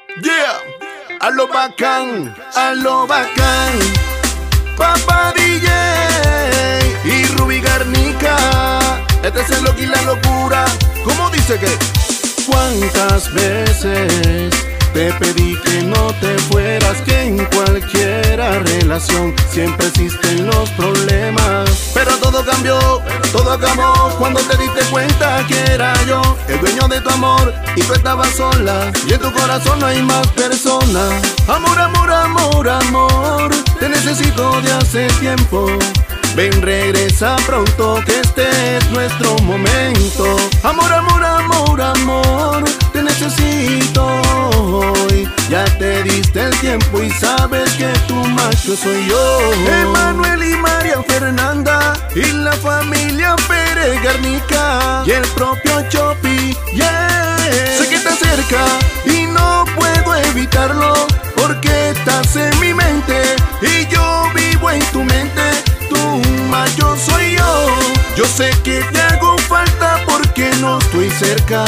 Yeah, a lo bacán, a lo bacán. Papá DJ y Ruby Garnica. Este es el loco y la locura. ¿Cómo dice que? ¿Cuántas veces te pedí que no te fueras? Que en cualquier relación siempre existen los problemas. Pero todo cambió, todo acabó cuando te diste cuenta que era yo el dueño de tu amor y tú estabas sola y en tu corazón no hay más personas. Amor, amor, amor, amor, te necesito de hace tiempo. Ven, regresa pronto que este es nuestro momento. Amor, amor, amor, amor, te necesito hoy. Ya te diste el tiempo y sabes que tu macho soy yo. Emanuel y María Fernanda y la familia Pérez Garnica y el propio Chopi, yeah. Sé que estás cerca y no puedo evitarlo porque estás en mi mente y yo vivo en tu mente. Tu macho soy yo. Yo sé que te hago falta porque no estoy cerca.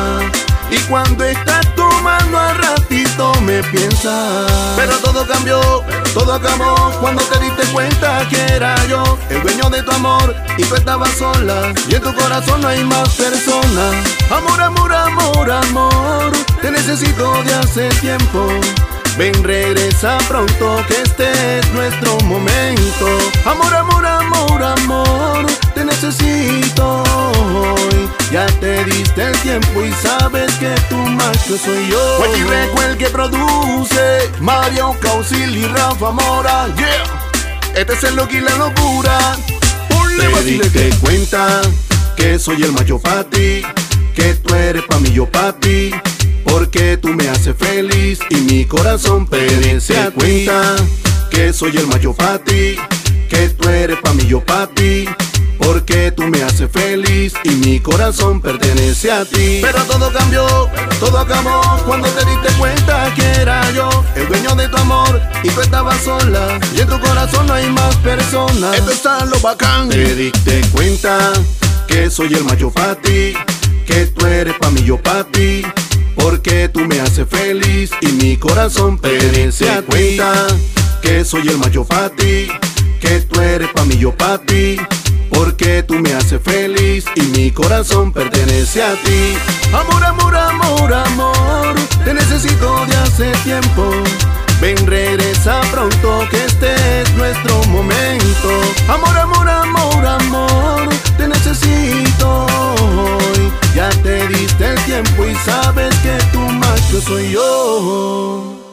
Y cuando estás tomando a ratito me piensas. Pero todo cambió, todo acabó cuando te diste cuenta que era yo el dueño de tu amor y tú estabas sola y en tu corazón no hay más personas. Amor, amor, amor, amor, te necesito de hace tiempo. Ven, regresa pronto que este es nuestro momento. Amor, amor, amor, amor, te necesito hoy. Ya te diste el tiempo y sabes que tu macho soy yo. Juan Reco el que produce, Mario Causil y Rafa Mora, yeah. Este es el loco y la locura. Te diste cuenta que soy el macho pa' ti, que tú eres pa' mí, yo pa' ti. Porque tú me haces feliz y mi corazón pertenece a ti. Cuenta que soy el macho pa' ti, que tú eres pa' mí, yo pa' ti. Porque tú me haces feliz y mi corazón pertenece a ti. Pero todo cambió, todo acabó cuando te diste cuenta que era yo el dueño de tu amor y tú estabas sola y en tu corazón no hay más personas. Esto está lo bacán. Te diste cuenta que soy el macho pa' ti, que tú eres pa' mí, yo pa' ti. Porque tú me haces feliz y mi corazón pertenece a ti. Cuenta que soy el macho pa' ti, que tú eres pa' mí, yo pa' ti. Porque tú me haces feliz y mi corazón pertenece a ti. Amor, amor, amor, amor, te necesito de hace tiempo. Ven, regresa pronto que este es nuestro momento. Amor, amor, amor, amor, te necesito hoy. Ya te diste el tiempo y sabes que tu macho soy yo.